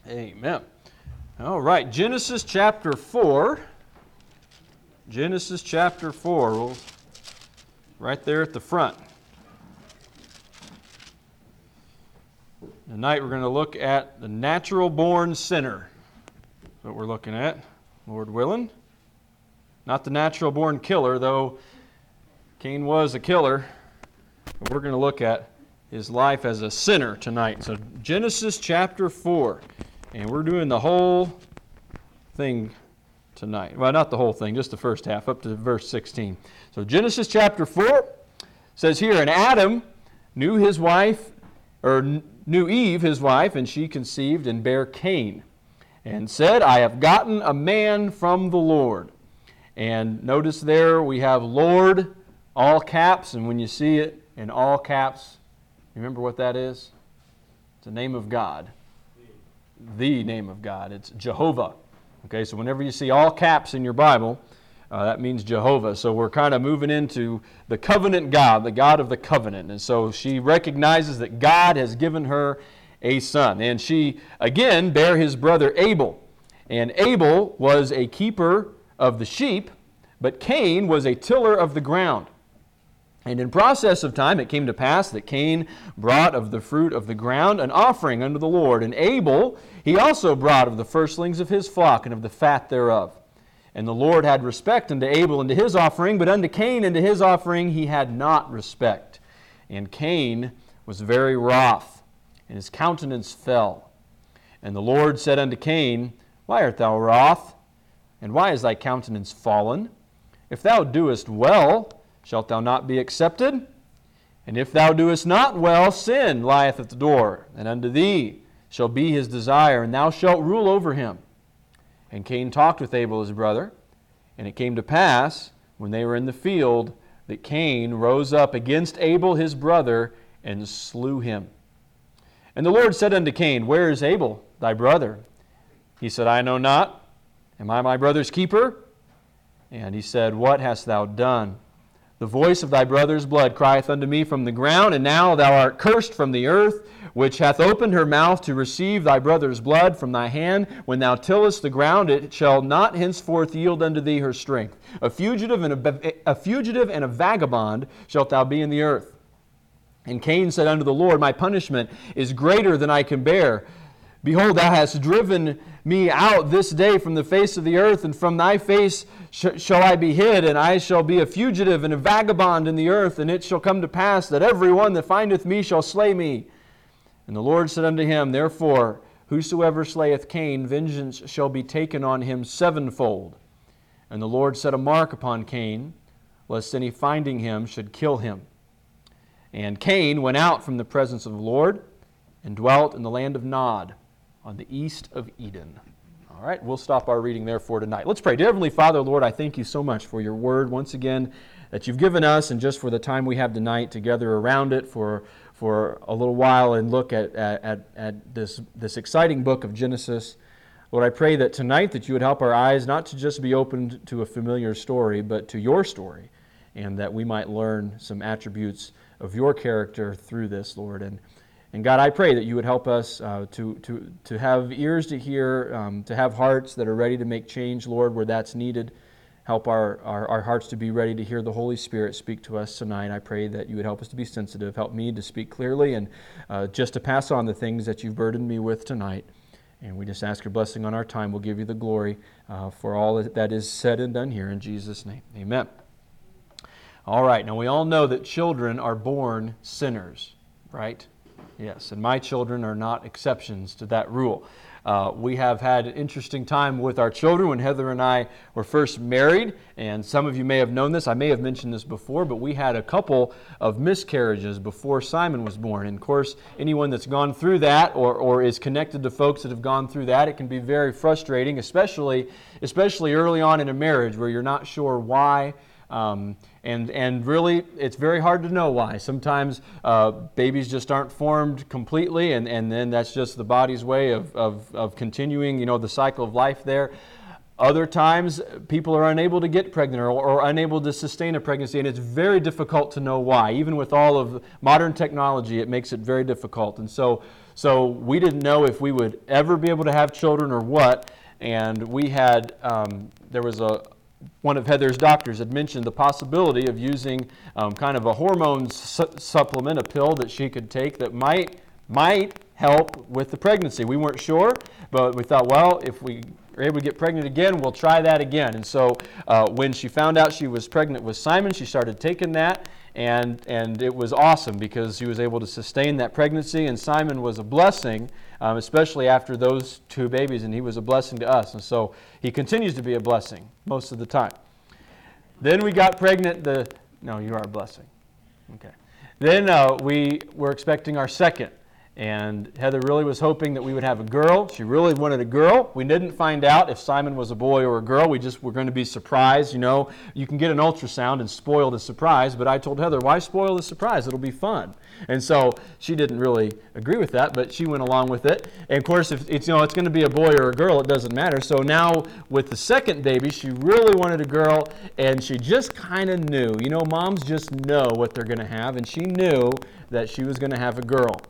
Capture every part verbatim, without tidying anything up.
Amen. All right, Genesis chapter four. Genesis chapter four, we'll, right there at the front. Tonight we're going to look at the natural-born sinner. That's what we're looking at, Lord willing. Not the natural-born killer, though Cain was a killer. But we're going to look at his life as a sinner tonight. So Genesis chapter four. And we're doing the whole thing tonight. Well, not the whole thing, just the first half, up to verse sixteen. So Genesis chapter four says here, and Adam knew his wife, or knew Eve, his wife, and she conceived and bare Cain, and said, I have gotten a man from the Lord. And notice there we have Lord, all caps, and when you see it in all caps, remember what that is? It's the name of God. The name of God. It's Jehovah. Okay, so whenever you see all caps in your Bible, uh, that means Jehovah. So we're kind of moving into the covenant God, the God of the covenant. And so she recognizes that God has given her a son. And she, again, bare his brother Abel. And Abel was a keeper of the sheep, but Cain was a tiller of the ground. And in process of time it came to pass that Cain brought of the fruit of the ground an offering unto the Lord. And Abel he also brought of the firstlings of his flock and of the fat thereof. And the Lord had respect unto Abel and to his offering, but unto Cain and to his offering he had not respect. And Cain was very wroth, and his countenance fell. And the Lord said unto Cain, Why art thou wroth? And why is thy countenance fallen? If thou doest well, shalt thou not be accepted? And if thou doest not well, sin lieth at the door, and unto thee shall be his desire, and thou shalt rule over him. And Cain talked with Abel his brother, and it came to pass, when they were in the field, that Cain rose up against Abel his brother, and slew him. And the Lord said unto Cain, Where is Abel thy brother? He said, I know not. Am I my brother's keeper? And he said, What hast thou done? The voice of thy brother's blood crieth unto me from the ground, and now thou art cursed from the earth, which hath opened her mouth to receive thy brother's blood from thy hand. When thou tillest the ground, it shall not henceforth yield unto thee her strength. A fugitive and a, a fugitive and a vagabond shalt thou be in the earth. And Cain said unto the Lord, My punishment is greater than I can bear. Behold, thou hast driven me out this day from the face of the earth, and from thy face sh- shall I be hid, and I shall be a fugitive and a vagabond in the earth, and it shall come to pass that every one that findeth me shall slay me. And the Lord said unto him, Therefore, whosoever slayeth Cain, vengeance shall be taken on him sevenfold. And the Lord set a mark upon Cain, lest any finding him should kill him. And Cain went out from the presence of the Lord, and dwelt in the land of Nod, on the east of Eden. All right, we'll stop our reading there for tonight. Let's pray. Dear Heavenly Father, Lord, I thank you so much for your word once again that you've given us, and just for the time we have tonight to gather around it for for a little while and look at, at, at this, this exciting book of Genesis. Lord, I pray that tonight that you would help our eyes not to just be opened to a familiar story, but to your story, and that we might learn some attributes of your character through this, Lord. And And God, I pray that you would help us uh, to, to, to have ears to hear, um, to have hearts that are ready to make change, Lord, where that's needed. Help our, our, our hearts to be ready to hear the Holy Spirit speak to us tonight. I pray that you would help us to be sensitive. Help me to speak clearly and uh, just to pass on the things that you've burdened me with tonight. And we just ask your blessing on our time. We'll give you the glory uh, for all that is said and done here in Jesus' name. Amen. All right, now we all know that children are born sinners, right? Yes, and my children are not exceptions to that rule. Uh, we have had an interesting time with our children when Heather and I were first married, and some of you may have known this. I may have mentioned this before, but we had a couple of miscarriages before Simon was born. And of course, anyone that's gone through that or, or is connected to folks that have gone through that, it can be very frustrating, especially, especially early on in a marriage where you're not sure why. Um, and and really, it's very hard to know why. Sometimes uh, babies just aren't formed completely, and, and then that's just the body's way of, of, of continuing, you know, the cycle of life there. Other times, people are unable to get pregnant or, or unable to sustain a pregnancy, and it's very difficult to know why. Even with all of modern technology, it makes it very difficult. And so So we didn't know if we would ever be able to have children or what. And we had, um, there was a, one of Heather's doctors had mentioned the possibility of using um, kind of a hormone su- supplement, a pill that she could take that might might help with the pregnancy. We weren't sure, but we thought, well, if we are able to get pregnant again, we'll try that again. And so uh, when she found out she was pregnant with Simon, she started taking that, and and it was awesome because she was able to sustain that pregnancy, and Simon was a blessing, um, especially after those two babies, and he was a blessing to us. And so he continues to be a blessing most of the time. Then we got pregnant. The no, you are a blessing. Okay. Then uh, we were expecting our second. And Heather really was hoping that we would have a girl. She really wanted a girl. We didn't find out if Simon was a boy or a girl. We just were going to be surprised. You know, you can get an ultrasound and spoil the surprise, but I told Heather, why spoil the surprise? It'll be fun. And so she didn't really agree with that, but she went along with it. And of course, if it's, you know, it's going to be a boy or a girl, it doesn't matter. So now with the second baby, she really wanted a girl, and she just kind of knew. You know, moms just know what they're going to have, and she knew that she was going to have a girl.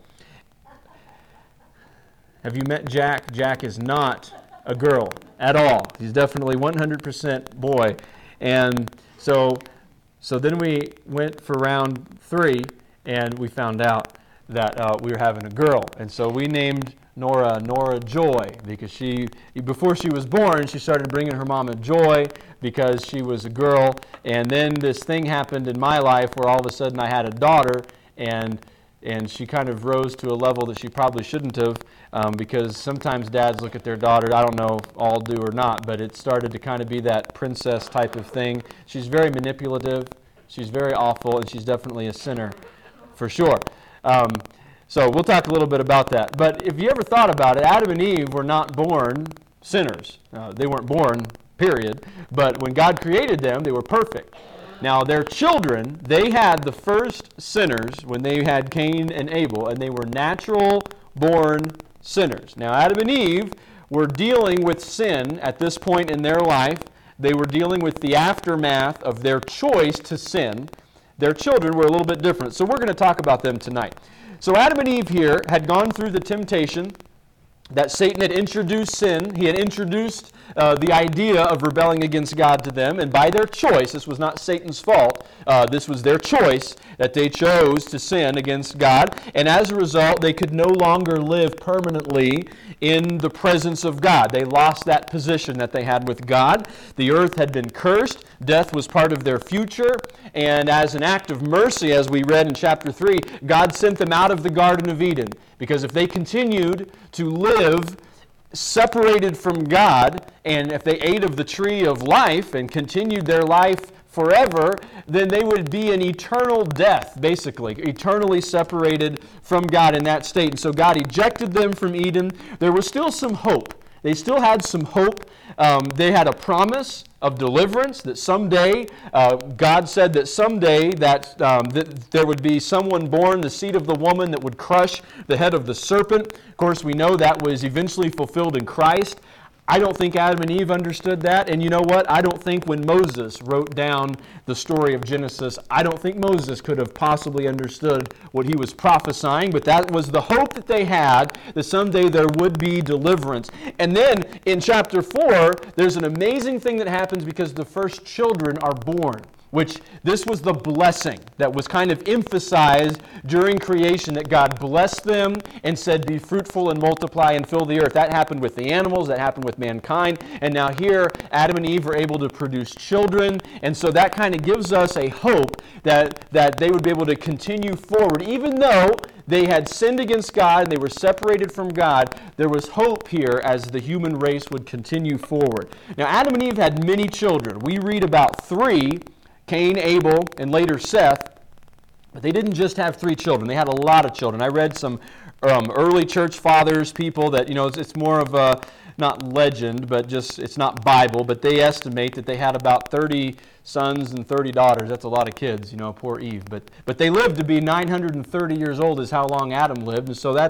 Have you met Jack? Jack is not a girl at all. He's definitely one hundred percent boy. And so so then we went for round three, and we found out that uh, we were having a girl. And so we named Nora Nora Joy, because she, before she was born, she started bringing her mama joy because she was a girl. And then this thing happened in my life where all of a sudden I had a daughter, and and she kind of rose to a level that she probably shouldn't have, um, because sometimes dads look at their daughter, I don't know if all do or not, but it started to kind of be that princess type of thing. She's very manipulative, she's very awful, and she's definitely a sinner, for sure. Um, so we'll talk a little bit about that. But if you ever thought about it, Adam and Eve were not born sinners. Uh, they weren't born, period. But when God created them, they were perfect. Now, their children, they had the first sinners when they had Cain and Abel, and they were natural-born sinners. Now, Adam and Eve were dealing with sin at this point in their life. They were dealing with the aftermath of their choice to sin. Their children were a little bit different, so we're going to talk about them tonight. So Adam and Eve here had gone through the temptation that Satan had introduced sin. He had introduced uh, the idea of rebelling against God to them, and by their choice, this was not Satan's fault, uh, this was their choice that they chose to sin against God, and as a result, they could no longer live permanently in the presence of God. They lost that position that they had with God. The earth had been cursed. Death was part of their future, and as an act of mercy, as we read in chapter three, God sent them out of the Garden of Eden, because if they continued to live separated from God, and if they ate of the tree of life and continued their life forever, then they would be in eternal death, basically, eternally separated from God in that state. And so God ejected them from Eden. There was still some hope. They still had some hope. Um, they had a promise of deliverance that someday, uh, God said that someday that, um, that there would be someone born, the seed of the woman, that would crush the head of the serpent. Of course, we know that was eventually fulfilled in Christ. I don't think Adam and Eve understood that, and you know what? I don't think when Moses wrote down the story of Genesis, I don't think Moses could have possibly understood what he was prophesying, but that was the hope that they had, that someday there would be deliverance. And then in chapter four, there's an amazing thing that happens because the first children are born, which this was the blessing that was kind of emphasized during creation, that God blessed them and said, be fruitful and multiply and fill the earth. That happened with the animals, that happened with mankind, and now here Adam and Eve were able to produce children, and so that kind of gives us a hope that, that they would be able to continue forward. Even though they had sinned against God and they were separated from God, there was hope here as the human race would continue forward. Now Adam and Eve had many children. We read about three, Cain, Abel, and later Seth. But they didn't just have three children. They had a lot of children. I read some um, early church fathers, people that, you know, it's, it's more of a, not legend, but just, it's not Bible, but they estimate that they had about thirty sons and thirty daughters. That's a lot of kids, you know, poor Eve. But but they lived to be nine hundred thirty years old is how long Adam lived. And so that's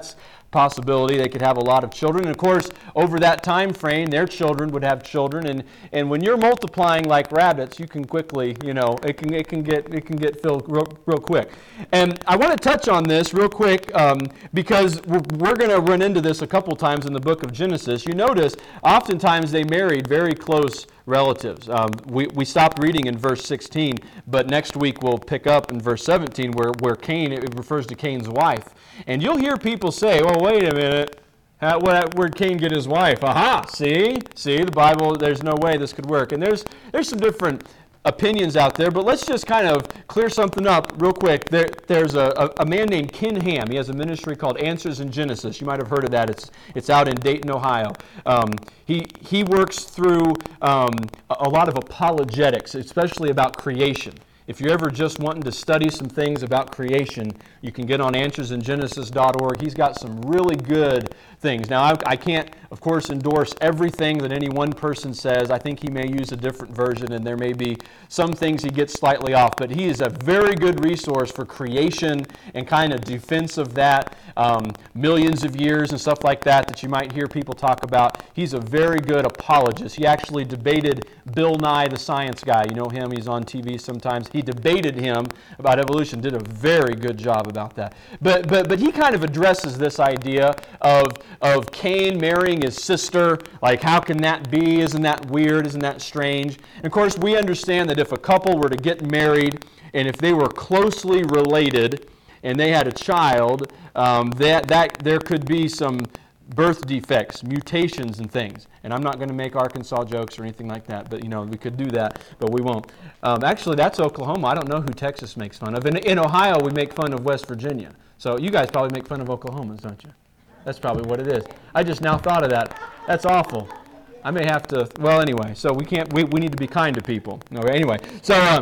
possibility they could have a lot of children. And of course, over that time frame, their children would have children. And, and when you're multiplying like rabbits, you can quickly, you know, it can it can get it can get filled real, real quick. And I want to touch on this real quick um, because we're, we're going to run into this a couple times in the book of Genesis. You notice, oftentimes they married very close relatives. Um, we, we stopped reading in verse sixteen, but next week we'll pick up in verse seventeen where, where Cain, it refers to Cain's wife. And you'll hear people say, well, wait a minute, how, what, where'd Cain get his wife? Aha, see? See, the Bible, there's no way this could work. And there's there's some different opinions out there, but let's just kind of clear something up real quick. There, there's a, a, a man named Ken Ham. He has a ministry called Answers in Genesis. You might have heard of that. It's it's out in Dayton, Ohio. Um, he he works through um, a, a lot of apologetics, especially about creation. If you're ever just wanting to study some things about creation, you can get on answers in genesis dot org. He's got some really good things. Now, I, I can't, of course, endorse everything that any one person says. I think he may use a different version, and there may be some things he gets slightly off. But he is a very good resource for creation and kind of defense of that, um, millions of years and stuff like that that you might hear people talk about. He's a very good apologist. He actually debated Bill Nye, the science guy. You know him. He's on T V sometimes. He debated him about evolution. Did a very good job about that. But but but he kind of addresses this idea of of Cain marrying his sister. Like, how can that be? Isn't that weird? Isn't that strange? And of course, we understand that if a couple were to get married and if they were closely related and they had a child, um, that that there could be some birth defects, mutations, and things. And I'm not going to make Arkansas jokes or anything like that, but you know, we could do that, but we won't. Um, actually, that's Oklahoma. I don't know who Texas makes fun of. In, in Ohio, we make fun of West Virginia. So you guys probably make fun of Oklahomans, don't you? That's probably what it is. I just now thought of that. That's awful. I may have to, well, anyway, so we can't, we, we need to be kind to people. Okay, anyway, so, uh,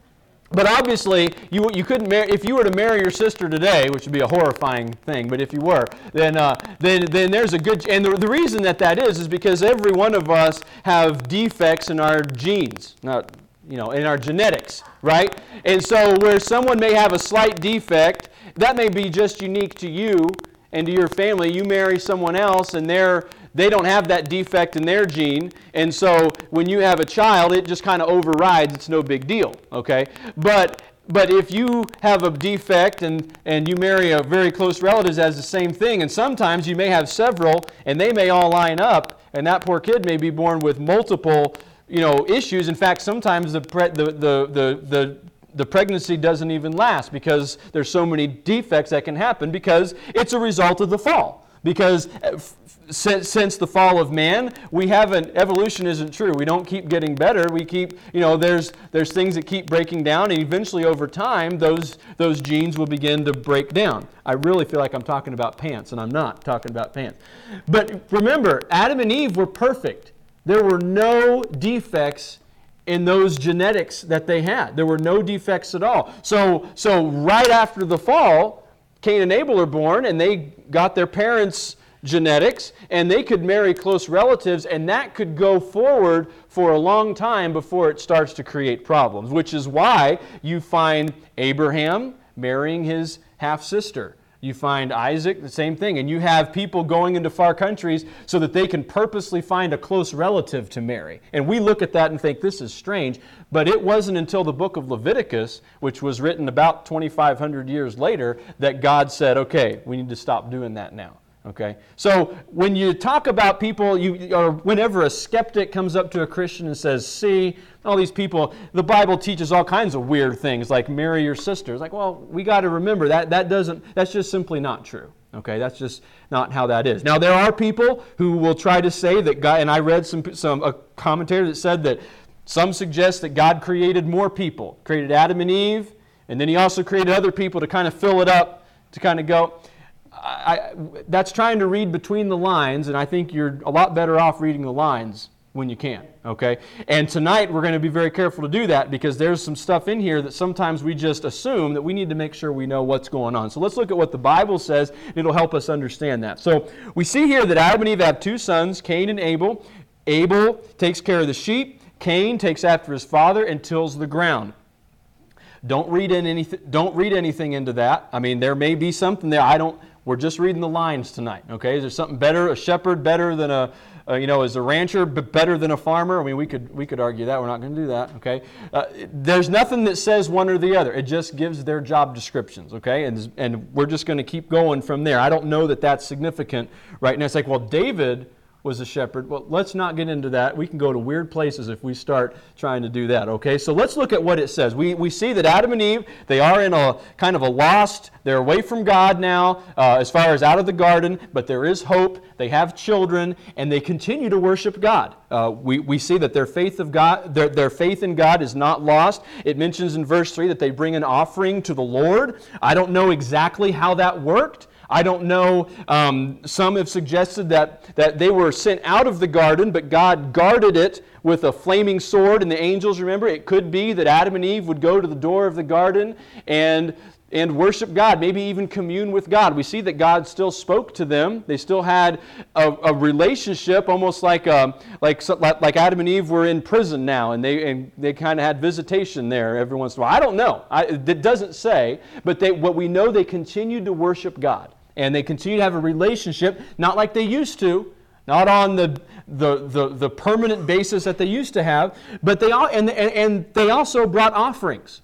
but obviously, you you couldn't marry, if you were to marry your sister today, which would be a horrifying thing, but if you were, then uh, then then there's a good, and the, the reason that that is is because every one of us have defects in our genes, not, you know, in our genetics, right? And so where someone may have a slight defect, that may be just unique to you and to your family. You marry someone else and they're they don't have that defect in their gene, and so when you have a child, it just kind of overrides. It's no big deal, okay? But but if you have a defect and, and you marry a very close relative that has the same thing, and sometimes you may have several, and they may all line up, and that poor kid may be born with multiple, you know, issues. In fact, sometimes the pre- the the the, the the pregnancy doesn't even last because there's so many defects that can happen because it's a result of the fall. Because since, since the fall of man, we haven't, evolution isn't true. We don't keep getting better. We keep, you know, there's there's things that keep breaking down, and eventually over time, those those genes will begin to break down. I really feel like I'm talking about pants, and I'm not talking about pants. But remember, Adam and Eve were perfect. There were no defects in those genetics that they had. There were no defects at all. So so right after the fall, Cain and Abel are born, and they got their parents' genetics, and they could marry close relatives, and that could go forward for a long time before it starts to create problems, which is why you find Abraham marrying his half-sister. You find Isaac, the same thing, and you have people going into far countries so that they can purposely find a close relative to marry. And we look at that and think this is strange, but it wasn't until the book of Leviticus, which was written about twenty-five hundred years later, that God said, okay, we need to stop doing that now. Okay, so when you talk about people, you or whenever a skeptic comes up to a Christian and says, see, all these people, the Bible teaches all kinds of weird things, like marry your sister. It's like, well, we got to remember that that doesn't, that's just simply not true. Okay, that's just not how that is. Now, there are people who will try to say that God, and I read some some a commentator that said that some suggest that God created more people, created Adam and Eve, and then He also created other people to kind of fill it up, to kind of go. I, that's trying to read between the lines, and I think you're a lot better off reading the lines when you can, okay? And tonight we're going to be very careful to do that because there's some stuff in here that sometimes we just assume that we need to make sure we know what's going on. So let's look at what the Bible says. It'll help us understand that. So we see here that Adam and Eve have two sons, Cain and Abel. Abel takes care of the sheep. Cain takes after his father and tills the ground. Don't read in anything. Don't read anything into that. I mean, there may be something there. I don't. we're just reading the lines tonight, okay? Is there something better, a shepherd better than a, uh, you know, is a rancher b- better than a farmer? I mean, we could we could argue that. We're not going to do that, okay? Uh, there's nothing that says one or the other. It just gives their job descriptions, okay? And, and we're just going to keep going from there. I don't know that that's significant right now. It's like, well, David was a shepherd. Well, let's not get into that. We can go to weird places if we start trying to do that, okay? So let's look at what it says. We we see that Adam and Eve, they are in a kind of a lost, they're away from God now, uh, as far as out of the garden, but there is hope. They have children, and they continue to worship God. Uh, we, we see that their faith of God, their, their faith in God is not lost. It mentions in verse three that they bring an offering to the Lord. I don't know exactly how that worked. I don't know, um, some have suggested that, that they were sent out of the garden, but God guarded it with a flaming sword, and the angels, remember, it could be that Adam and Eve would go to the door of the garden and and worship God, maybe even commune with God. We see that God still spoke to them. They still had a, a relationship, almost like a, like like Adam and Eve were in prison now, and they and they kind of had visitation there every once in a while. I don't know. I, it doesn't say, but they, what we know, they continued to worship God. And they continue to have a relationship, not like they used to, not on the the the, the permanent basis that they used to have, but they all and, and and they also brought offerings.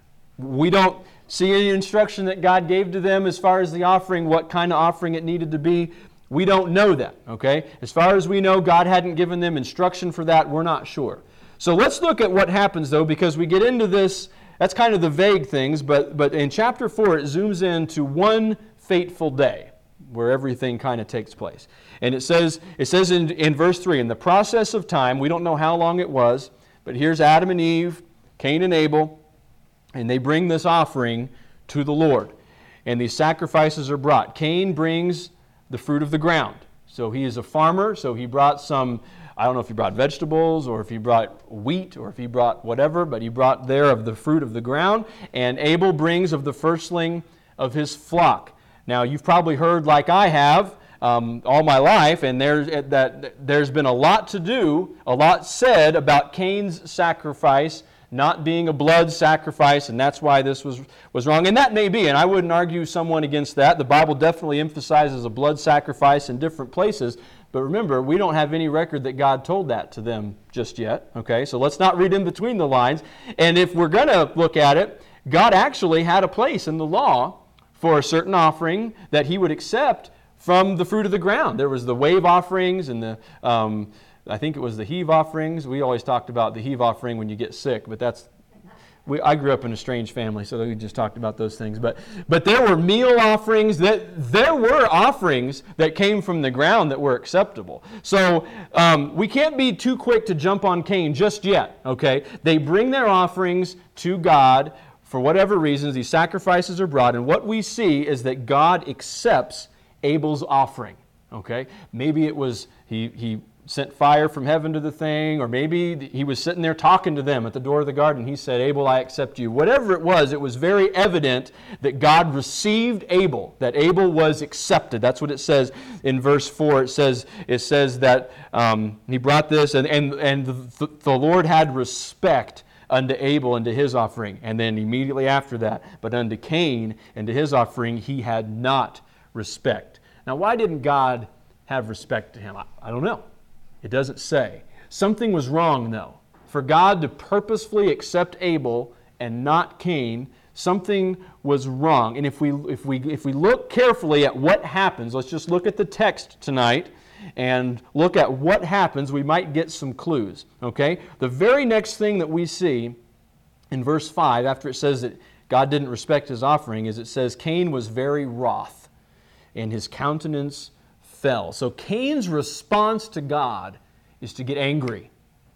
We don't see any instruction that God gave to them as far as the offering, what kind of offering it needed to be. We don't know that, okay? As far as we know, God hadn't given them instruction for that. We're not sure. So let's look at what happens, though, because we get into this. That's kind of the vague things, but but in chapter four, it zooms in to one fateful day where everything kind of takes place. And it says it says in, in verse three, in the process of time, we don't know how long it was, but here's Adam and Eve, Cain and Abel, and they bring this offering to the Lord. And these sacrifices are brought. Cain brings the fruit of the ground. So he is a farmer, so he brought some, I don't know if he brought vegetables or if he brought wheat or if he brought whatever, but he brought there of the fruit of the ground. And Abel brings of the firstling of his flock. Now, you've probably heard, like I have, um, all my life, and there's, that, there's been a lot to do, a lot said about Cain's sacrifice not being a blood sacrifice, and that's why this was, was wrong. And that may be, and I wouldn't argue someone against that. The Bible definitely emphasizes a blood sacrifice in different places. But remember, we don't have any record that God told that to them just yet. Okay, so let's not read in between the lines. And if we're going to look at it, God actually had a place in the law for a certain offering that he would accept from the fruit of the ground. There was the wave offerings and the, um, I think it was the heave offerings. We always talked about the heave offering when you get sick, but that's, we, I grew up in a strange family, so we just talked about those things. But but there were meal offerings, that there were offerings that came from the ground that were acceptable. So um, we can't be too quick to jump on Cain just yet, okay? They bring their offerings to God. For whatever reasons, these sacrifices are brought, and what we see is that God accepts Abel's offering. Okay, maybe it was he he sent fire from heaven to the thing, or maybe he was sitting there talking to them at the door of the garden. He said, "Abel, I accept you." Whatever it was, it was very evident that God received Abel, that Abel was accepted. That's what it says in verse four. It says it says that um, he brought this, and and and the, the Lord had respect unto Abel and to his offering. And then immediately after that, but unto Cain and to his offering he had not respect. Now, why didn't God have respect to him? I, I don't know. It doesn't say. Something was wrong, though. For God to purposefully accept Abel and not Cain, something was wrong. And if we if we if we look carefully at what happens, let's just look at the text tonight and look at what happens, we might get some clues. Okay? The very next thing that we see in verse five, after it says that God didn't respect his offering, is it says Cain was very wroth, and his countenance fell. So Cain's response to God is to get angry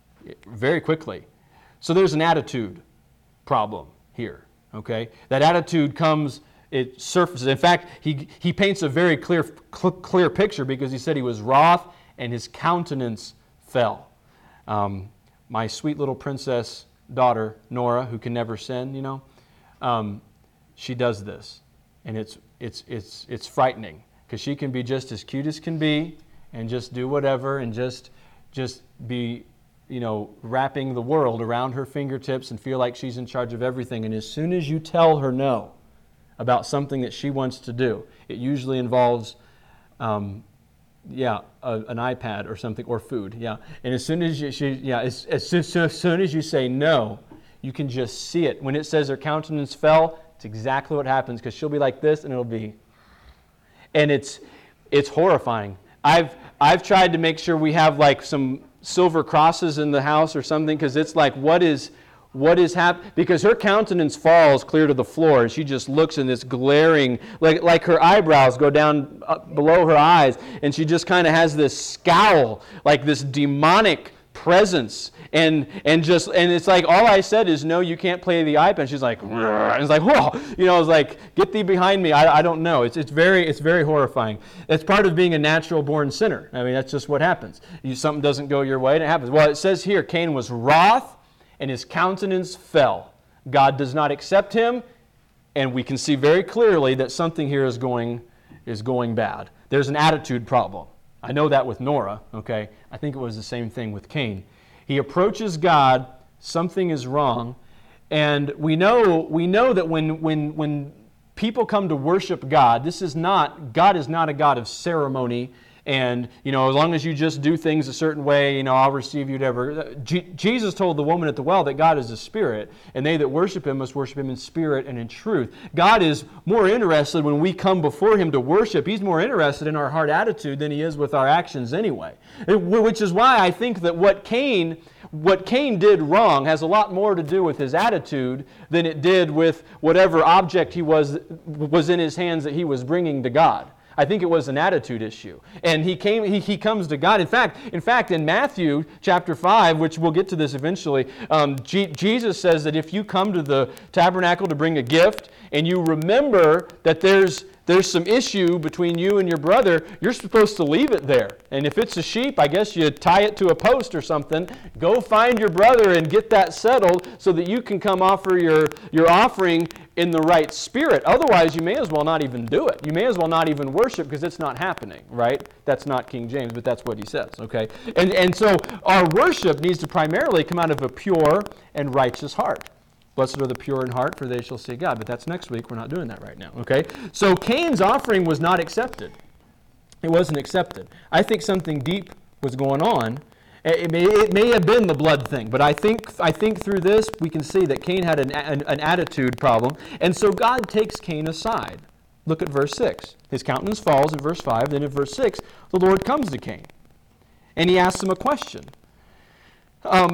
very quickly. So there's an attitude problem here. Okay? That attitude comes, it surfaces. In fact, he he paints a very clear cl- clear picture, because he said he was wroth and his countenance fell. Um, my sweet little princess daughter, Nora, who can never sin, you know, um, she does this. And it's it's it's it's frightening, because she can be just as cute as can be and just do whatever and just just be, you know, wrapping the world around her fingertips and feel like she's in charge of everything. And as soon as you tell her no, about something that she wants to do. It usually involves, um, yeah, a, an iPad or something, or food, yeah. And as soon as you, she, yeah, as, as, soon, so as soon as you say no, you can just see it. When it says her countenance fell, it's exactly what happens, because she'll be like this, and it'll be, and it's it's horrifying. I've I've tried to make sure we have like some silver crosses in the house or something, because it's like, what is what is happening? Because her countenance falls clear to the floor, and she just looks in this glaring, like like her eyebrows go down up below her eyes, and she just kind of has this scowl, like this demonic presence, and and just and it's like, all I said is, no, you can't play the iPad. She's like, and it's like, whoa, you know, it's like, get thee behind me. I, I don't know. It's it's very it's very horrifying. It's part of being a natural born sinner. I mean, that's just what happens. You, something doesn't go your way, and it happens. Well, it says here, Cain was wroth, and his countenance fell. God does not accept him, and we can see very clearly that something here is going is going bad. There's an attitude problem. I know that with Nora, okay? I think it was the same thing with Cain. He approaches God, something is wrong, and we know we know that when when when people come to worship God, this is not God is not a God of ceremony, and you know, as long as you just do things a certain way, you know, I'll receive you whatever. G- Jesus told the woman at the well that God is a spirit, and they that worship him must worship him in spirit and in truth. God is more interested when we come before him to worship. He's more interested in our heart attitude than he is with our actions anyway. It, which is why I think that what Cain what Cain did wrong has a lot more to do with his attitude than it did with whatever object he was was in his hands that he was bringing to God. I think it was an attitude issue. And he came. He, he comes to God. In fact, in fact, in Matthew chapter five, which we'll get to this eventually, um, G- Jesus says that if you come to the tabernacle to bring a gift, and you remember that there's there's some issue between you and your brother, you're supposed to leave it there. And if it's a sheep, I guess you tie it to a post or something. Go find your brother and get that settled so that you can come offer your, your offering in the right spirit. Otherwise, you may as well not even do it. You may as well not even worship, because it's not happening, right? That's not King James, but that's what he says, okay? And, and so our worship needs to primarily come out of a pure and righteous heart. Blessed are the pure in heart, for they shall see God. But that's next week. We're not doing that right now, okay? So Cain's offering was not accepted. It wasn't accepted. I think something deep was going on. It may, it may have been the blood thing, but I think I think through this we can see that Cain had an, an, an attitude problem. And so God takes Cain aside. Look at verse six. His countenance falls in verse five. Then in verse six, the Lord comes to Cain. And he asks him a question. Um...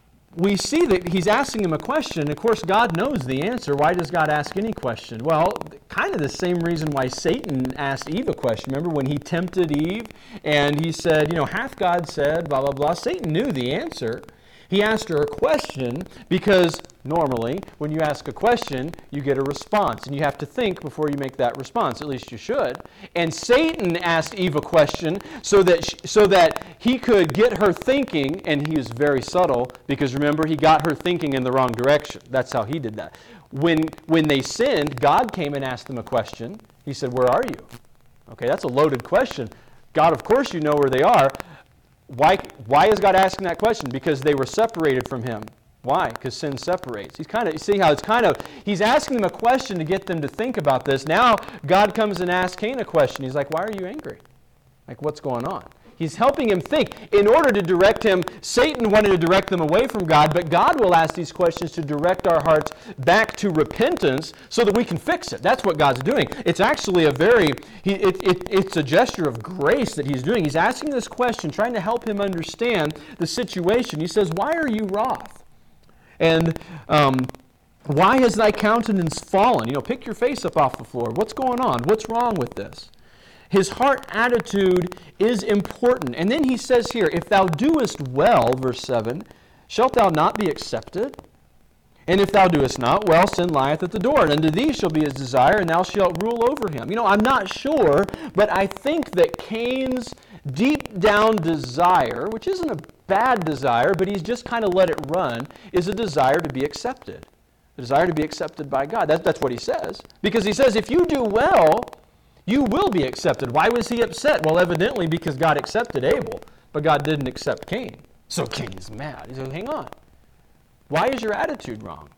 We see that he's asking him a question. Of course, God knows the answer. Why does God ask any question? Well, kind of the same reason why Satan asked Eve a question. Remember when he tempted Eve and he said, you know, hath God said, blah, blah, blah. Satan knew the answer. He asked her a question because normally when you ask a question, you get a response. And you have to think before you make that response. At least you should. And Satan asked Eve a question so that she, so that he could get her thinking. And he was very subtle because remember, he got her thinking in the wrong direction. That's how he did that. When, when they sinned, God came and asked them a question. He said, where are you? Okay, that's a loaded question. God, of course you know where they are. Why, why is God asking that question? Because they were separated from him. Why? Because sin separates. He's kind of, you see how it's kind of, he's asking them a question to get them to think about this. Now, God comes and asks Cain a question. He's like, why are you angry? Like, what's going on? He's helping him think. In order to direct him, Satan wanted to direct them away from God, but God will ask these questions to direct our hearts back to repentance so that we can fix it. That's what God's doing. It's actually a very, he, it, it, it's a gesture of grace that he's doing. He's asking this question, trying to help him understand the situation. He says, why are you wroth? And um, why has thy countenance fallen? You know, pick your face up off the floor. What's going on? What's wrong with this? His heart attitude is important. And then he says here, if thou doest well, verse seven, shalt thou not be accepted? And if thou doest not well, sin lieth at the door, and unto thee shall be his desire, and thou shalt rule over him. You know, I'm not sure, but I think that Cain's deep down desire, which isn't a bad desire, but he's just kind of let it run, is a desire to be accepted. A desire to be accepted by God. That, that's what he says. Because he says, if you do well, you will be accepted. Why was he upset? Well, evidently because God accepted Abel, but God didn't accept Cain. So Cain's mad. He says, hang on. Why is your attitude wrong?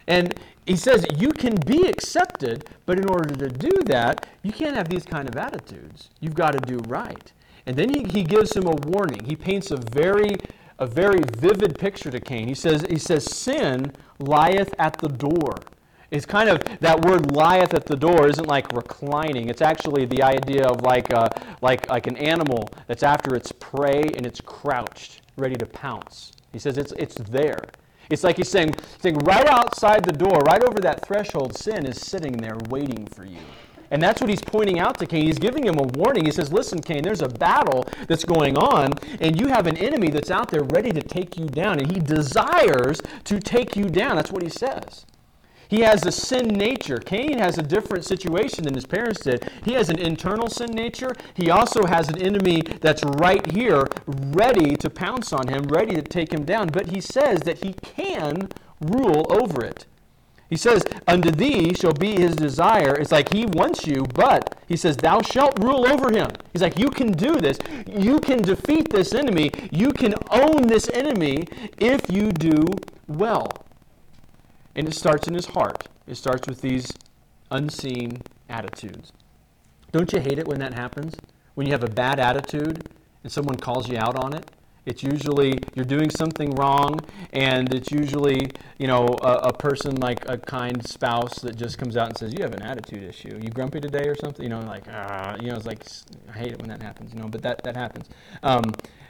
And he says you can be accepted, but in order to do that, you can't have these kind of attitudes. You've got to do right. And then he, he gives him a warning. He paints a very a very vivid picture to Cain. He says, he says, sin lieth at the door. It's kind of, that word lieth at the door isn't like reclining. It's actually the idea of like a, like, like an animal that's after its prey and it's crouched, ready to pounce. He says it's it's there. It's like he's saying, saying right outside the door, right over that threshold, sin is sitting there waiting for you. And that's what he's pointing out to Cain. He's giving him a warning. He says, listen, Cain, there's a battle that's going on, and you have an enemy that's out there ready to take you down, and he desires to take you down. That's what he says. He has a sin nature. Cain has a different situation than his parents did. He has an internal sin nature. He also has an enemy that's right here, ready to pounce on him, ready to take him down. But he says that he can rule over it. He says, unto thee shall be his desire. It's like he wants you, but he says, thou shalt rule over him. He's like, you can do this. You can defeat this enemy. You can own this enemy if you do well. And it starts in his heart. It starts with these unseen attitudes. Don't you hate it when that happens? When you have a bad attitude and someone calls you out on it? It's usually you're doing something wrong, and it's usually, you know, a, a person like a kind spouse that just comes out and says, you have an attitude issue. You grumpy today or something? You know, like, ah, you know, it's like, I hate it when that happens, you know, but that, that happens. Um,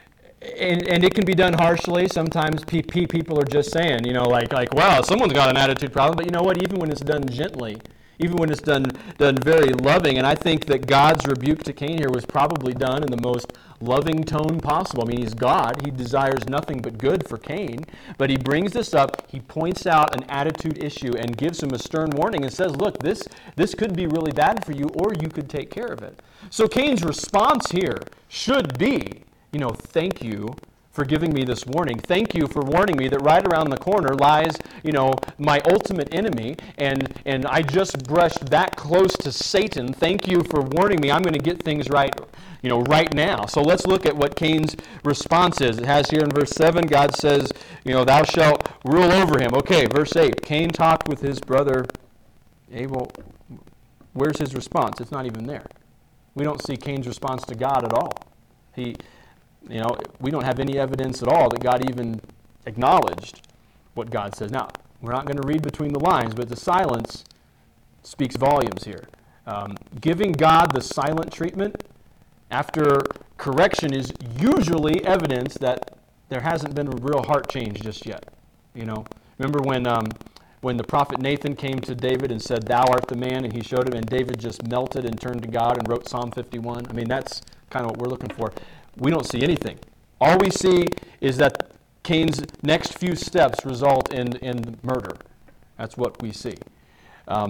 and, and it can be done harshly. Sometimes pe- pe- people are just saying, you know, like, like, wow, someone's got an attitude problem. But you know what? Even when it's done gently, even when it's done done very loving, and I think that God's rebuke to Cain here was probably done in the most loving tone possible. I mean, he's God. He desires nothing but good for Cain. But he brings this up. He points out an attitude issue and gives him a stern warning and says, look, this, this could be really bad for you, or you could take care of it. So Cain's response here should be, you know, thank you for giving me this warning. Thank you for warning me that right around the corner lies, you know, my ultimate enemy, and, and I just brushed that close to Satan. Thank you for warning me. I'm going to get things right, you know, right now. So let's look at what Cain's response is. It has here in verse seven, God says, you know, thou shalt rule over him. Okay, verse eight, Cain talked with his brother Abel. Where's his response? It's not even there. We don't see Cain's response to God at all. He... You know, we don't have any evidence at all that God even acknowledged what God says. Now, we're not going to read between the lines, but the silence speaks volumes here. Um, giving God the silent treatment after correction is usually evidence that there hasn't been a real heart change just yet. You know, remember when um, when the prophet Nathan came to David and said, "Thou art the man," and he showed him, and David just melted and turned to God and wrote Psalm fifty-one. I mean, that's kind of what we're looking for. We don't see anything. All we see is that Cain's next few steps result in, in murder. That's what we see. Um,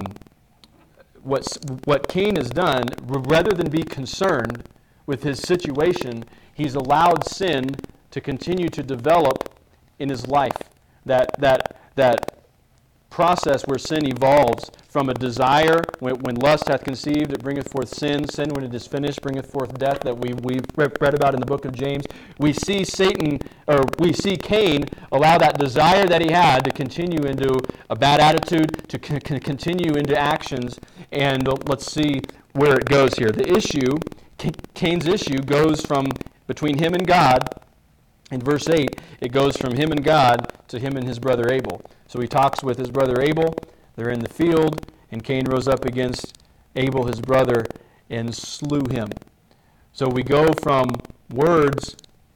what's, what Cain has done, rather than be concerned with his situation, he's allowed sin to continue to develop in his life. That, that, that process where sin evolves from a desire, when, when lust hath conceived, it bringeth forth sin. Sin, when it is finished, bringeth forth death, that we, we've read about in the book of James. We see Satan, or we see Cain allow that desire that he had to continue into a bad attitude, to c- continue into actions, and let's see where it goes here. The issue, Cain's issue, goes from between him and God. In verse eight, it goes from him and God to him and his brother Abel. So he talks with his brother Abel. They're in the field, and Cain rose up against Abel, his brother, and slew him. So we go from words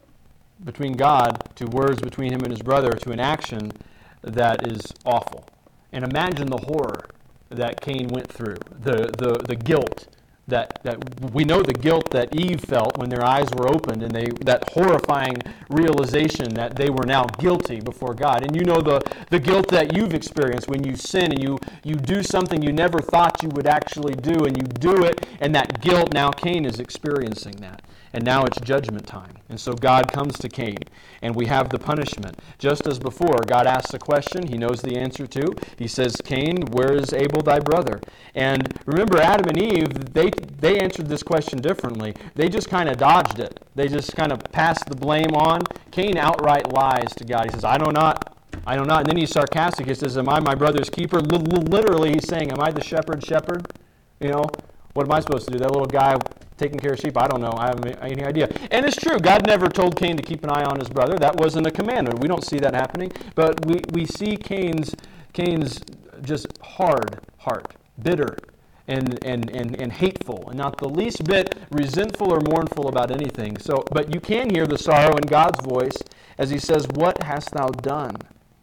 between God to words between him and his brother to an action that is awful. And imagine the horror that Cain went through, the the, the guilt. That, that we know the guilt that Eve felt when their eyes were opened, and they that horrifying realization that they were now guilty before God. And you know the, the guilt that you've experienced when you sin and you, you do something you never thought you would actually do, and you do it, and that guilt, now Cain is experiencing that. And now it's judgment time. And so God comes to Cain, and we have the punishment. Just as before, God asks a question he knows the answer to. He says, Cain, where is Abel thy brother? And remember, Adam and Eve, they they answered this question differently. They just kind of dodged it. They just kind of passed the blame on. Cain outright lies to God. He says, I know not. I know not. And then he's sarcastic. He says, am I my brother's keeper? L- literally, he's saying, am I the shepherd shepherd? You know, what am I supposed to do? That little guy taking care of sheep? I don't know. I haven't any idea. And it's true. God never told Cain to keep an eye on his brother. That wasn't a commandment. We don't see that happening. But we, we see Cain's, Cain's just hard heart, bitter and, and, and, and hateful, and not the least bit resentful or mournful about anything. So, but you can hear the sorrow in God's voice as he says, what hast thou done?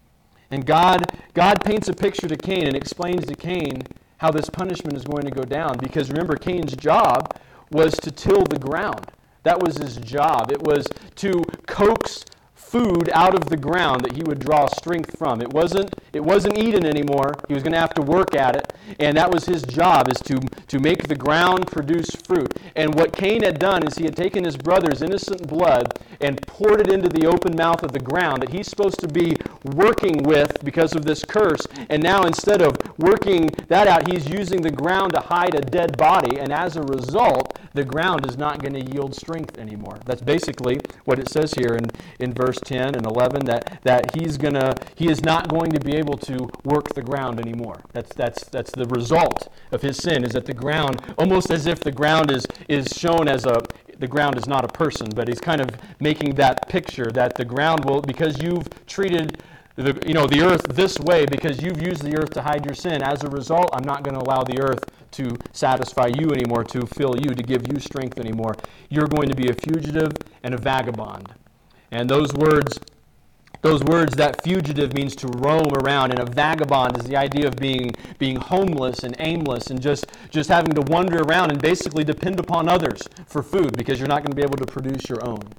And God, God paints a picture to Cain and explains to Cain how this punishment is going to go down. Because remember, Cain's job was to till the ground. That was his job. It was to coax food out of the ground that he would draw strength from. It wasn't, it wasn't Eden anymore. He was going to have to work at it. And that was his job, is to, to make the ground produce fruit. And what Cain had done is he had taken his brother's innocent blood and poured it into the open mouth of the ground that he's supposed to be working with because of this curse. And now instead of working that out, he's using the ground to hide a dead body. And as a result, the ground is not going to yield strength anymore. That's basically what it says here in, in verse ten and eleven, that, that he's gonna he is not going to be able to work the ground anymore. That's that's that's the result of his sin, is that the ground, almost as if the ground is is shown as a the ground is not a person, but he's kind of making that picture that the ground will, because you've treated the, you know, the earth this way, because you've used the earth to hide your sin. As a result, I'm not going to allow the earth to satisfy you anymore, to fill you, to give you strength anymore. You're going to be a fugitive and a vagabond. And those words, those words, that fugitive means to roam around, and a vagabond is the idea of being being homeless and aimless and just, just having to wander around and basically depend upon others for food, because you're not going to be able to produce your own.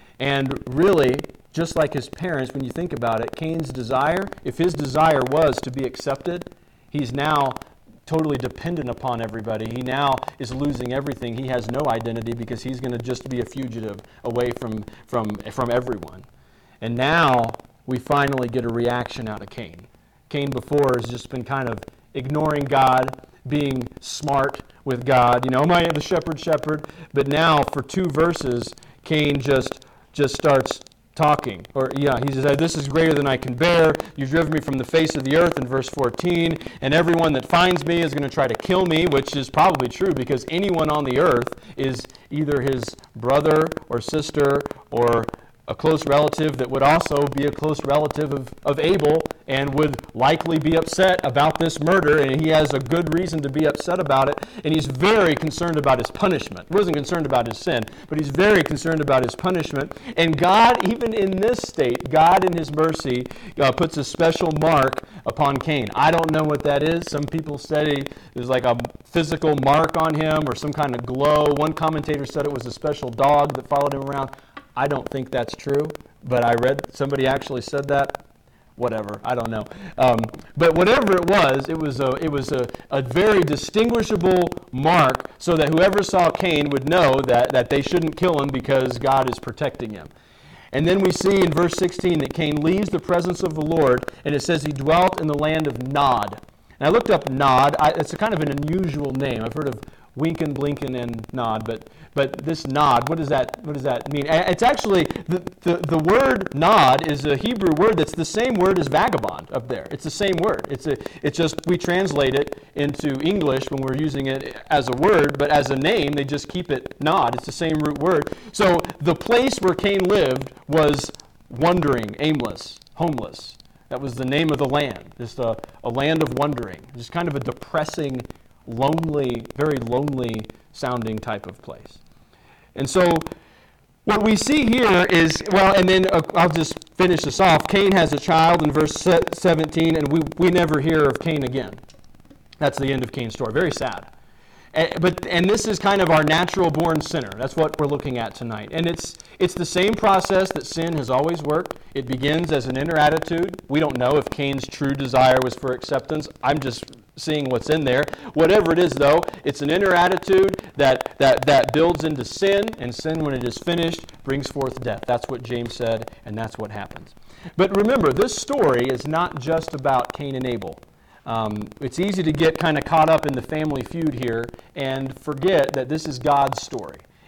And really, just like his parents, when you think about it, Cain's desire, if his desire was to be accepted, he's now totally dependent upon everybody. He now is losing everything. He has no identity because he's going to just be a fugitive away from, from, from everyone. And now we finally get a reaction out of Cain. Cain before has just been kind of ignoring God, being smart with God. You know, am I the shepherd, shepherd? But now for two verses, Cain just just starts talking. Or, yeah, he says, this is greater than I can bear. You've driven me from the face of the earth, in verse fourteen, and everyone that finds me is going to try to kill me, which is probably true, because anyone on the earth is either his brother or sister or a close relative that would also be a close relative of, of Abel and would likely be upset about this murder, and he has a good reason to be upset about it, and he's very concerned about his punishment. He wasn't concerned about his sin, but he's very concerned about his punishment. And God, even in this state, God in his mercy uh, puts a special mark upon Cain. I don't know what that is. Some people say there's like a physical mark on him or some kind of glow. One commentator said it was a special dog that followed him around. I don't think that's true, but I read somebody actually said that. Whatever, I don't know. Um, but whatever it was, it was a it was a, a very distinguishable mark, so that whoever saw Cain would know that, that they shouldn't kill him because God is protecting him. And then we see in verse sixteen that Cain leaves the presence of the Lord, and it says he dwelt in the land of Nod. And I looked up Nod. I, it's a kind of an unusual name. I've heard of Winkin, Blinkin, and Nod, but but this Nod, what does that what does that mean? It's actually the, the the word Nod is a Hebrew word that's the same word as vagabond up there. It's the same word. It's a it's just we translate it into English when we're using it as a word, but as a name they just keep it Nod. It's the same root word. So the place where Cain lived was wandering, aimless, homeless. That was the name of the land. Just a, a land of wandering. Just kind of a depressing, lonely, very lonely sounding type of place. And so what we see here is, well, and then uh, I'll just finish this off. Cain has a child in verse seventeen, and we, we never hear of Cain again. That's the end of Cain's story. Very sad. And, but and this is kind of our natural born sinner. That's what we're looking at tonight. And it's it's the same process that sin has always worked. It begins as an inner attitude. We don't know if Cain's true desire was for acceptance. I'm just seeing what's in there. Whatever it is, though, it's an inner attitude that that that builds into sin, and sin, when it is finished, brings forth death. That's what James said, and that's what happens. But remember, this story is not just about Cain and Abel. Um, it's easy to get kind of caught up in the family feud here and forget that this is God's story.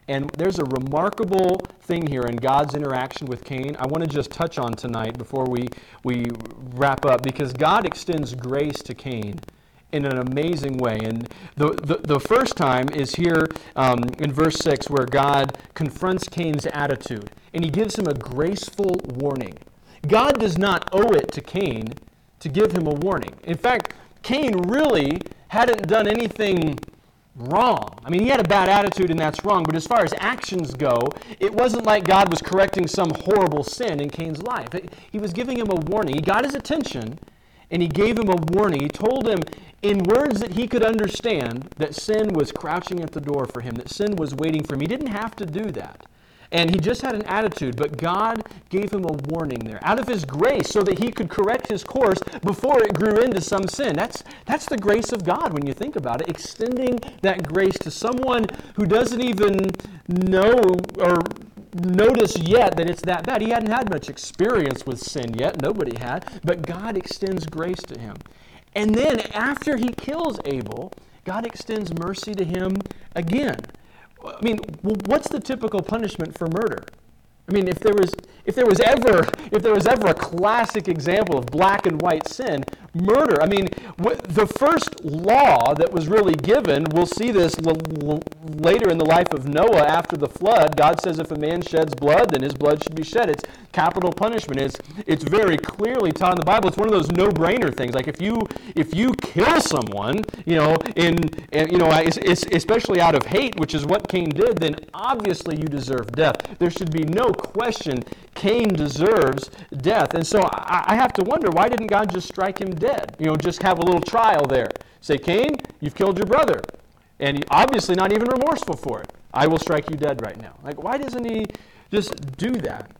And there's a remarkable thing here in God's interaction with Cain I want to just touch on tonight before we, we wrap up, because God extends grace to Cain in an amazing way. And the, the, the first time is here um, in verse six, where God confronts Cain's attitude, and he gives him a graceful warning. God does not owe it to Cain to give him a warning. In fact, Cain really hadn't done anything wrong. I mean, he had a bad attitude, and that's wrong, but as far as actions go, it wasn't like God was correcting some horrible sin in Cain's life. He was giving him a warning. He got his attention, and he gave him a warning. He told him in words that he could understand that sin was crouching at the door for him, that sin was waiting for him. He didn't have to do that. And he just had an attitude, but God gave him a warning there out of his grace so that he could correct his course before it grew into some sin. That's, that's the grace of God when you think about it, extending that grace to someone who doesn't even know or notice yet that it's that bad. He hadn't had much experience with sin yet. Nobody had. But God extends grace to him. And then after he kills Abel, God extends mercy to him again. I mean, what's the typical punishment for murder? I mean, if there was if there was ever if there was ever a classic example of black and white sin, murder. I mean, the first law that was really given, we'll see this l- l- later in the life of Noah after the flood. God says if a man sheds blood, then his blood should be shed. It's capital punishment. It's it's very clearly taught in the Bible. It's one of those no-brainer things. Like if you if you kill someone, you know, in, in you know, especially out of hate, which is what Cain did, then obviously you deserve death. There should be no question Cain deserves death. And so I, I have to wonder, why didn't God just strike him dead? You know, just have a little trial there. Say, Cain, you've killed your brother. And he, obviously not even remorseful for it. I will strike you dead right now. Like, why doesn't he just do that?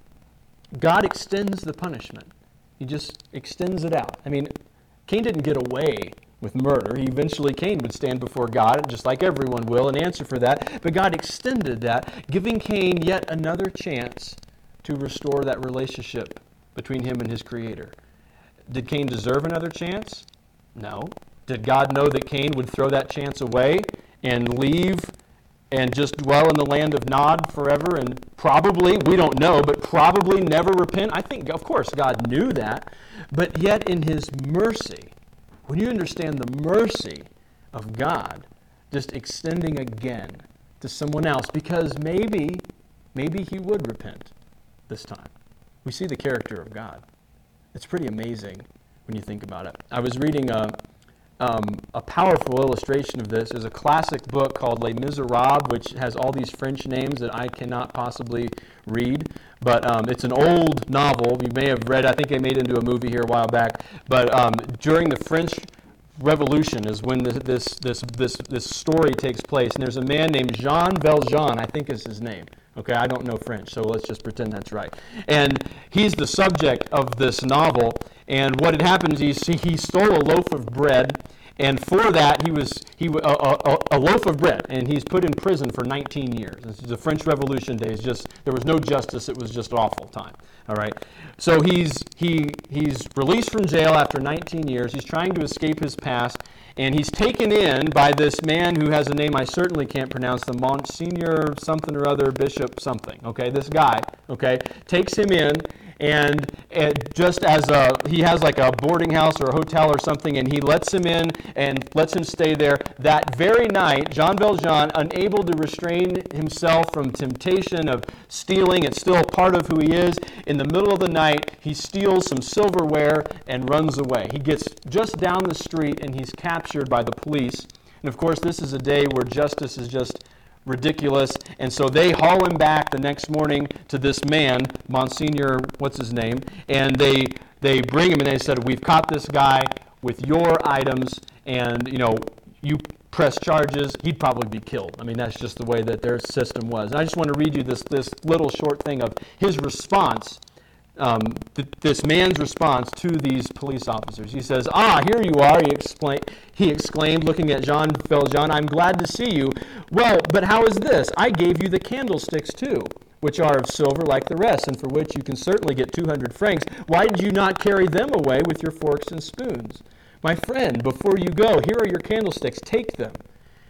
God extends the punishment. He just extends it out. I mean, Cain didn't get away with murder. He eventually, Cain would stand before God, just like everyone will, and answer for that. But God extended that, giving Cain yet another chance to restore that relationship between him and his Creator. Did Cain deserve another chance? No. Did God know that Cain would throw that chance away and leave and just dwell in the land of Nod forever and probably, we don't know, but probably never repent? I think, of course, God knew that. But yet in his mercy, when you understand the mercy of God, just extending again to someone else, because maybe, maybe he would repent this time. We see the character of God. It's pretty amazing when you think about it. I was reading a, um, a powerful illustration of this. There's a classic book called Les Miserables, which has all these French names that I cannot possibly read. But um, it's an old novel. You may have read, I think they made it into a movie here a while back. But um, during the French Revolution is when this, this this this this story takes place. And there's a man named Jean Valjean, I think is his name. Okay, I don't know French, so let's just pretend that's right. And he's the subject of this novel. And what had happened is he, he stole a loaf of bread. And for that, he was he a, a, a loaf of bread, and he's put in prison for nineteen years. This is the French Revolution days. Just there was no justice; it was just awful time. All right. So he's he he's released from jail after nineteen years. He's trying to escape his past, and he's taken in by this man who has a name I certainly can't pronounce. The Monsignor something or other Bishop something. Okay, this guy. Okay, takes him in. And it just as a, he has like a boarding house or a hotel or something, and he lets him in and lets him stay there. That very night, Jean Valjean, unable to restrain himself from temptation of stealing, it's still part of who he is, in the middle of the night, he steals some silverware and runs away. He gets just down the street, and he's captured by the police. And of course, this is a day where justice is just ridiculous, and so they haul him back the next morning to this man, Monsignor, what's his name, and they they bring him and they said, we've caught this guy with your items, and you know, you press charges, he'd probably be killed. I mean, that's just the way that their system was. And I just want to read you this this little short thing of his response, um, th- this man's response to these police officers. He says, "Ah, here you are," he explained. He exclaimed, looking at Jean Valjean, "I'm glad to see you. Well, but how is this? I gave you the candlesticks too, which are of silver like the rest, and for which you can certainly get two hundred francs. Why did you not carry them away with your forks and spoons? My friend, before you go, here are your candlesticks. Take them."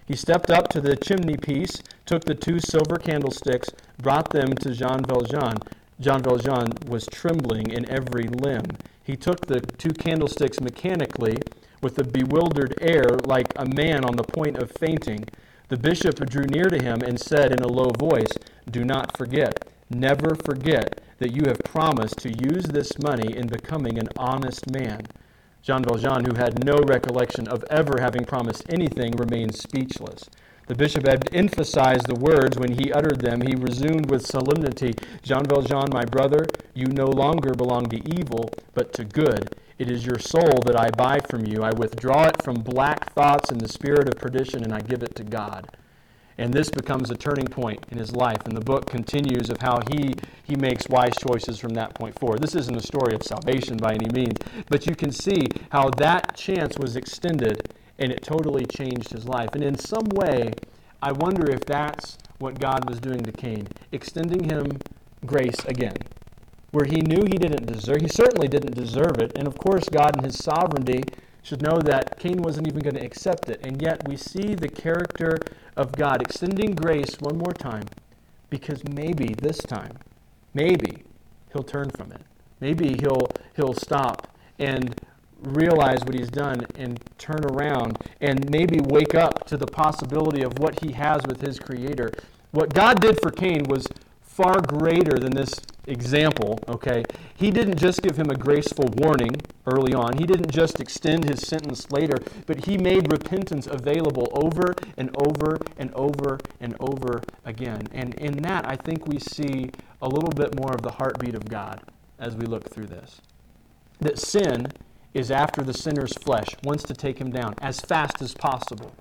He stepped up to the chimney piece, took the two silver candlesticks, brought them to Jean Valjean. Jean Valjean was trembling in every limb. He took the two candlesticks mechanically, with a bewildered air, like a man on the point of fainting. The bishop drew near to him and said in a low voice, "Do not forget, never forget that you have promised to use this money in becoming an honest man." Jean Valjean, who had no recollection of ever having promised anything, remained speechless. The bishop had emphasized the words when he uttered them. He resumed with solemnity, "Jean Valjean, my brother, you no longer belong to evil, but to good. It is your soul that I buy from you. I withdraw it from black thoughts and the spirit of perdition, and I give it to God." And this becomes a turning point in his life. And the book continues of how he, he makes wise choices from that point forward. This isn't a story of salvation by any means, but you can see how that chance was extended and it totally changed his life. And in some way, I wonder if that's what God was doing to Cain, extending him grace again, where he knew he didn't deserve, he certainly didn't deserve it. And of course, God in his sovereignty should know that Cain wasn't even going to accept it. And yet we see the character of God extending grace one more time, because maybe this time, maybe he'll turn from it. Maybe he'll he'll stop and realize what he's done and turn around and maybe wake up to the possibility of what he has with his Creator. What God did for Cain was far greater than this example, okay? He didn't just give him a graceful warning early on. He didn't just extend his sentence later, but he made repentance available over and over and over and over again. And in that, I think we see a little bit more of the heartbeat of God as we look through this. That sin is after the sinner's flesh, wants to take him down as fast as possible.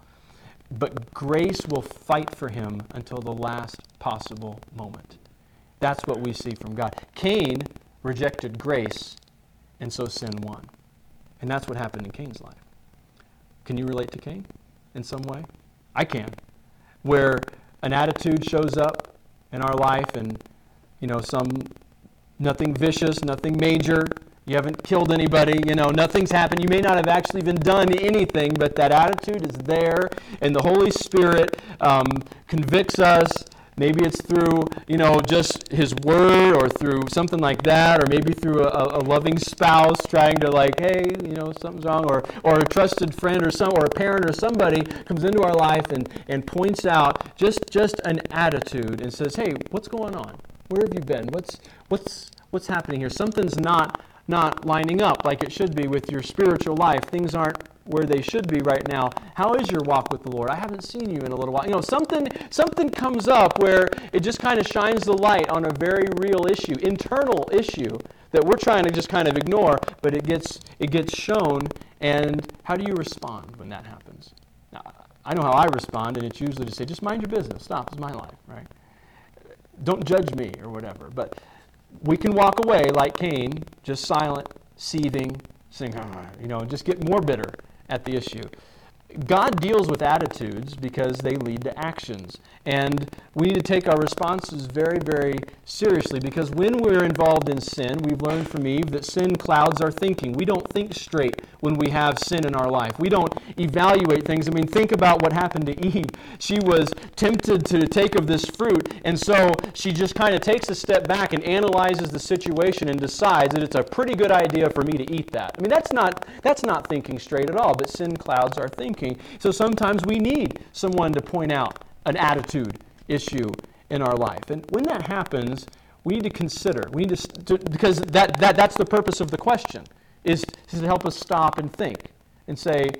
But grace will fight for him until the last possible moment. That's what we see from God. Cain rejected grace, and so sin won. And that's what happened in Cain's life. Can you relate to Cain in some way? I can. Where an attitude shows up in our life and, you know, some, nothing vicious, nothing major, you haven't killed anybody, you know, nothing's happened. You may not have actually even done anything, but that attitude is there, and the Holy Spirit um, convicts us. Maybe it's through, you know, just His Word, or through something like that, or maybe through a, a loving spouse trying to, like, hey, you know, something's wrong, or or a trusted friend, or some, or a parent, or somebody comes into our life and, and points out just just an attitude and says, hey, what's going on? Where have you been? What's what's what's happening here? Something's not not lining up like it should be with your spiritual life. Things aren't where they should be right now. How is your walk with the Lord? I haven't seen you in a little while. You know, something something comes up where it just kind of shines the light on a very real issue, internal issue that we're trying to just kind of ignore, but it gets it gets shown. And how do you respond when that happens? Now, I know how I respond, and it's usually to say, just mind your business. Stop. It's my life, right? Don't judge me or whatever. But we can walk away like Cain, just silent, seething, saying, oh, you know, just get more bitter at the issue. God deals with attitudes because they lead to actions. And we need to take our responses very, very seriously, because when we're involved in sin, we've learned from Eve that sin clouds our thinking. We don't think straight when we have sin in our life. We don't evaluate things. I mean, think about what happened to Eve. She was tempted to take of this fruit, and so she just kind of takes a step back and analyzes the situation and decides that it's a pretty good idea for me to eat that. I mean, that's not that's not thinking straight at all, but sin clouds our thinking. So sometimes we need someone to point out an attitude issue in our life. And when that happens, we need to consider, we need to, to because that, that that's the purpose of the question, is, is to help us stop and think and say,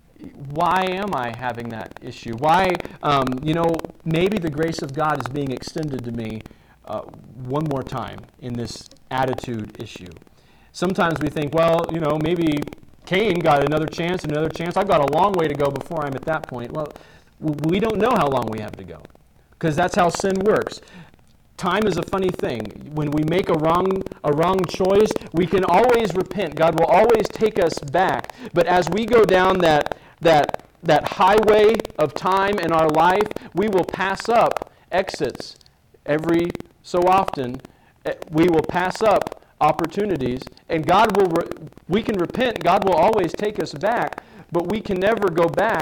why am I having that issue? Why, um, you know, maybe the grace of God is being extended to me uh, one more time in this attitude issue. Sometimes we think, well, you know, maybe Cain got another chance, another chance. I've got a long way to go before I'm at that point. Well, we don't know how long we have to go, because that's how sin works. Time is a funny thing. When we make a wrong a wrong choice, we can always repent. God will always take us back. But as we go down that that that highway of time in our life, we will pass up exits every so often. We will pass up opportunities, and God will. Re- we can repent. God will always take us back, but we can never go back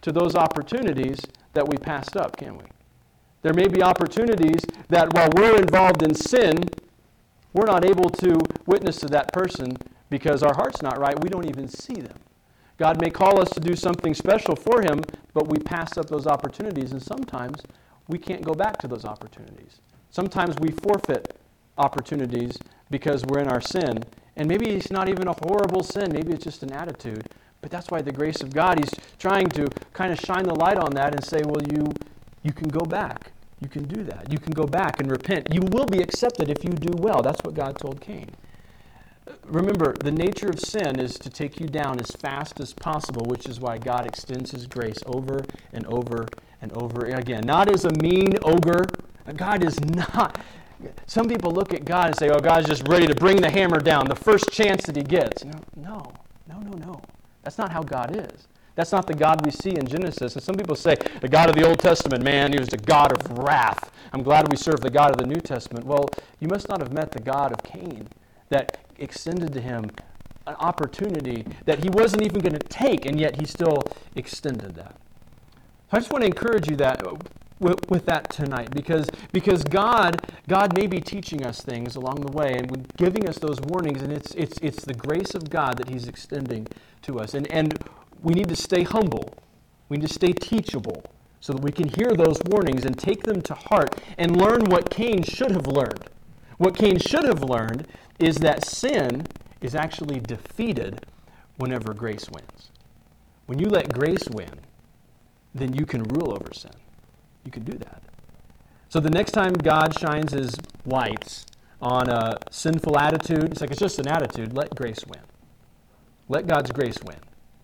to those opportunities that we passed up, can we? There may be opportunities that while we're involved in sin, we're not able to witness to that person because our heart's not right. We don't even see them. God may call us to do something special for Him, but we pass up those opportunities, and sometimes we can't go back to those opportunities. Sometimes we forfeit opportunities because we're in our sin, and maybe it's not even a horrible sin. Maybe it's just an attitude, but that's why the grace of God, He's trying to kind of shine the light on that and say, well, you, you can go back. You can do that. You can go back and repent. You will be accepted if you do well. That's what God told Cain. Remember, the nature of sin is to take you down as fast as possible, which is why God extends His grace over and over and over again. Not as a mean ogre. God is not. Some people look at God and say, oh, God's just ready to bring the hammer down the first chance that He gets. No, no, no, no, no. That's not how God is. That's not the God we see in Genesis. And some people say, the God of the Old Testament, man, He was the God of wrath. I'm glad we serve the God of the New Testament. Well, you must not have met the God of Cain that extended to him an opportunity that he wasn't even going to take, and yet He still extended that. I just want to encourage you that with, with that tonight, because because God God may be teaching us things along the way and giving us those warnings, and it's it's it's the grace of God that He's extending to us, and and we need to stay humble, we need to stay teachable, so that we can hear those warnings and take them to heart and learn what Cain should have learned. What Cain should have learned is that sin is actually defeated whenever grace wins. When you let grace win, then you can rule over sin. You can do that. So the next time God shines His lights on a sinful attitude, it's like it's just an attitude, let grace win. Let God's grace win.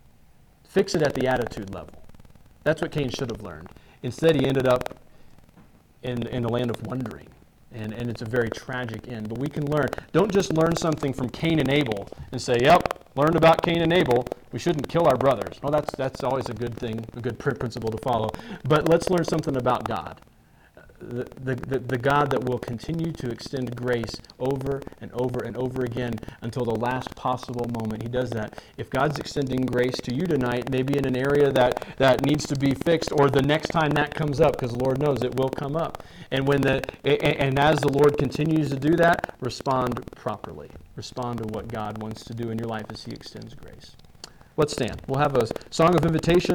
Fix it at the attitude level. That's what Cain should have learned. Instead, he ended up in, in the land of wandering. And, and it's a very tragic end. But we can learn. Don't just learn something from Cain and Abel and say, yep, learned about Cain and Abel. We shouldn't kill our brothers. Well, that's that's always a good thing, a good principle to follow. But let's learn something about God. The, the, the, the God that will continue to extend grace over and over and over again until the last possible moment. He does that. If God's extending grace to you tonight, maybe in an area that, that needs to be fixed, or the next time that comes up, because the Lord knows it will come up. And when the and, and as the Lord continues to do that, respond properly. Respond to what God wants to do in your life as He extends grace. Let's stand. We'll have a song of invitation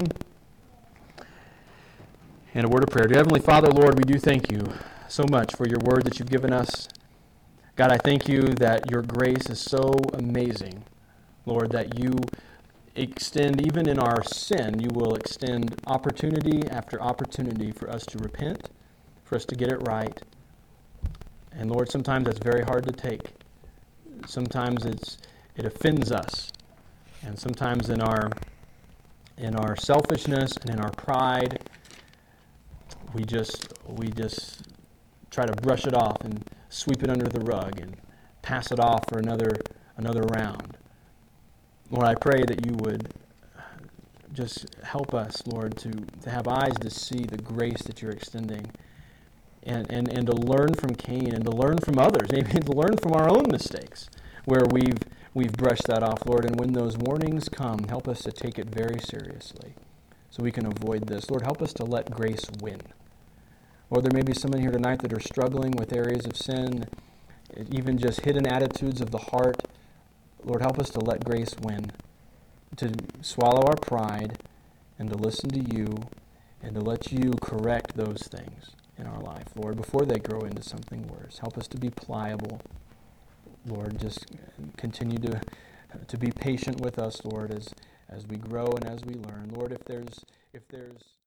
and a word of prayer. Dear Heavenly Father, Lord, we do thank You so much for Your word that You've given us. God, I thank You that Your grace is so amazing, Lord, that You extend, even in our sin, You will extend opportunity after opportunity for us to repent, for us to get it right. And Lord, sometimes that's very hard to take. Sometimes it's it offends us. And sometimes in our in our selfishness and in our pride, we just we just try to brush it off and sweep it under the rug and pass it off for another another round. Lord, I pray that You would just help us, Lord, to, to have eyes to see the grace that You're extending, and, and, and to learn from Cain and to learn from others, maybe to learn from our own mistakes where we've we've brushed that off, Lord. And when those warnings come, help us to take it very seriously so we can avoid this. Lord, help us to let grace win. Lord, there may be someone here tonight that are struggling with areas of sin, even just hidden attitudes of the heart. Lord, help us to let grace win, to swallow our pride and to listen to You and to let You correct those things in our life, Lord, before they grow into something worse. Help us to be pliable, Lord. Just continue to to be patient with us, Lord, as as we grow and as we learn. Lord, if there's if there's